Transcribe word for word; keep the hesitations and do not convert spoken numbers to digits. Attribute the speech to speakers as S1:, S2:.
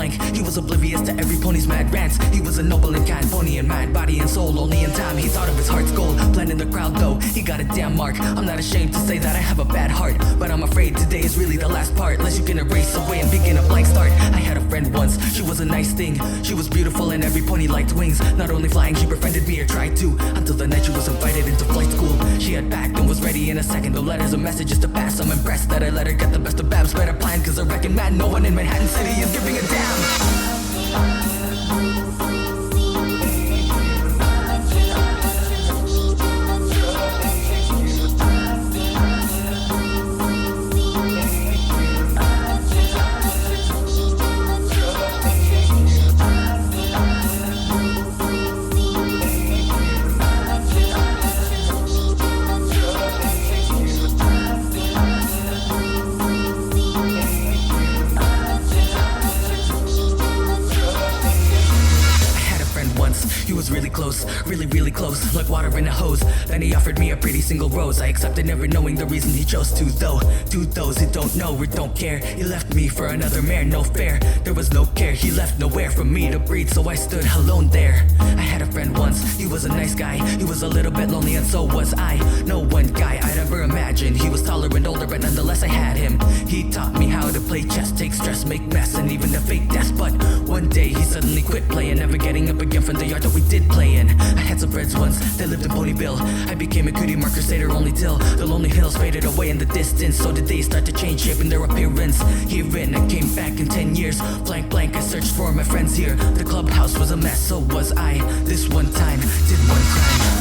S1: blank. He was oblivious to every pony's mad rants. He was a noble and kind pony in mind, body and soul. Only in time he thought of his heart's goal. Blending the crowd though, he got a damn mark. I'm not ashamed to say that I have a bad heart, but I'm afraid today is really the last part. Unless you can erase away and begin a blank start. I had a friend once, she was a nice thing. She was beautiful and every pony liked wings. Not only flying, she befriended me or tried to, until the night she was invited into flight school. She had packed and was ready in a second. No letters or messages to pass. I'm impressed that I let her get the best of Babs. Better plan, cause I reckon man, no one in Manhattan City is giving a damn. He was really close, really, really close, like water in a hose. Then he offered me a pretty single rose. I accepted, never knowing the reason he chose to, though. To those who don't know or don't care, he left me for another man, no fair. There was no care, he left nowhere for me to breathe, so I stood alone there. I had a friend once, he was a nice guy. He was a little bit lonely and so was I. No one guy I'd ever imagined. He was taller and older, but nonetheless I had him. He taught me how to play chess, take stress, make mess, and even to fake death. But one day he suddenly quit playing, never getting up again from the yard that we did play in. I had some friends once, they lived in Ponyville. I became a cutie mark crusader only till the lonely hills faded away in the distance. So did they start to change shape in their appearance. Herein I came back in ten years. Blank blank I searched for my friends here. The clubhouse was a mess, so was I. This one time, did one crime.